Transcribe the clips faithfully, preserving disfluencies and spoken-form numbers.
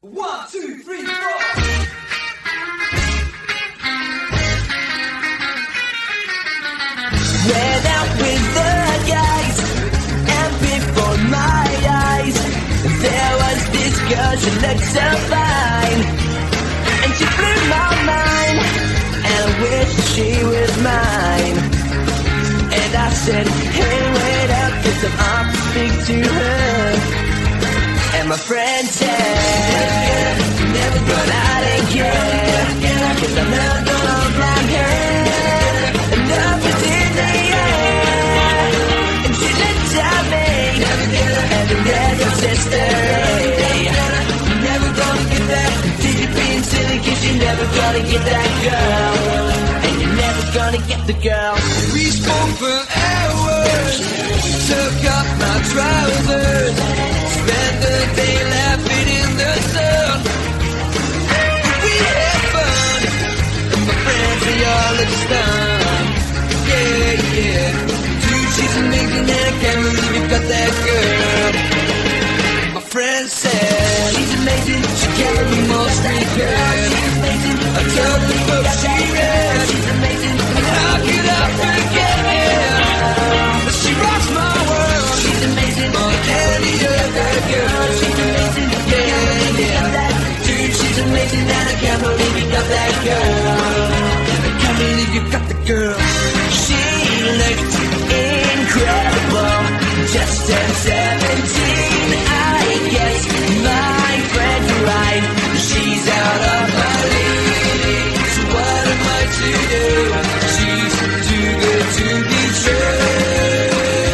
One, two, three, four. Went out with the guys, and before my eyes there was this girl, she looked so fine, and she blew my mind, and I wish she was mine. And I said, hey, wait up, cause I'm off to speak to her. And my friend said, never gonna, I don't care, cause I'm never gonna blind her. Enough is in the air, and she looked at me, and the red sister, you're never gonna get that, did you being silly, cause you're never gonna get that girl, and you're never gonna get the girl. We spoke for hours, took off my trousers, spent the day laughing in the sun. We had fun, and my friends, they all look stunned. Yeah, yeah, dude, she's amazing, and I can't believe you got that girl. My friend said, she's amazing, she can't believe most street girl. She's amazing, I told her what she read. She's amazing, and how could I forget it? She rocks my world. She's amazing, more than any other girl. She's amazing, yeah, yeah. Dude, she's amazing, and I can't believe you got that girl. I can't believe you got the girl. She looked incredible, just turned seventeen, I guess my friend's right, she's out of my league. So what am I to do? She's too good to be true.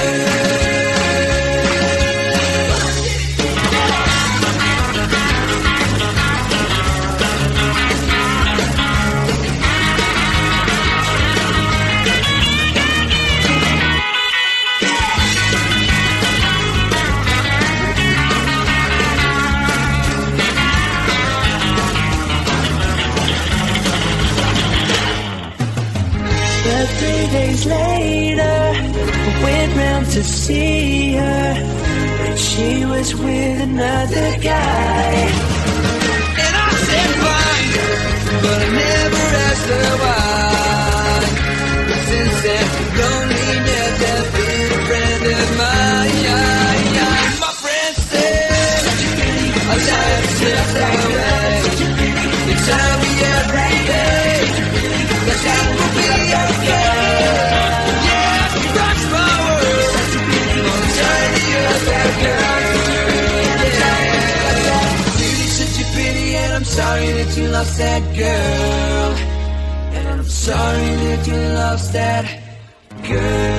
But three days later, I went round to see her, but she was with another guy. And I said fine, but I never asked her why. Since then, loneliness has been a friend of mine. My friend said, I like to stay away. You tell me every day that that will be okay. Yeah, she rocks my world. On tiny other girl. Yeah, duty's such a pity, and I'm sorry that you lost that girl. And I'm sorry that you lost that girl.